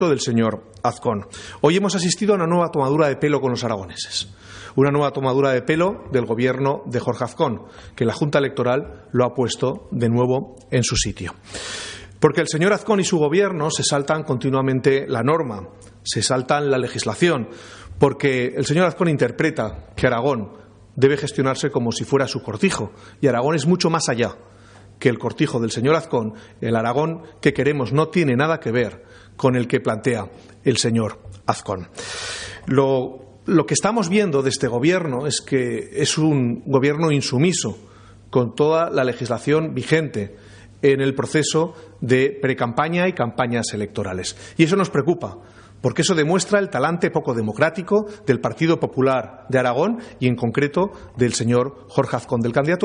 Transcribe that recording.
del señor Azcón. Hoy hemos asistido a una nueva tomadura de pelo con los aragoneses. Una nueva tomadura de pelo del gobierno de Jorge Azcón, que la Junta Electoral lo ha puesto de nuevo en su sitio. Porque el señor Azcón y su gobierno se saltan continuamente la norma, se saltan la legislación, porque el señor Azcón interpreta que Aragón debe gestionarse como si fuera su cortijo, y Aragón es mucho más allá que el cortijo del señor Azcón. El Aragón que queremos no tiene nada que ver con el que plantea el señor Azcón. Lo que estamos viendo de este gobierno es que es un gobierno insumiso con toda la legislación vigente en el proceso de precampaña y campañas electorales. Y eso nos preocupa, porque eso demuestra el talante poco democrático del Partido Popular de Aragón y, en concreto, del señor Jorge Azcón, del candidato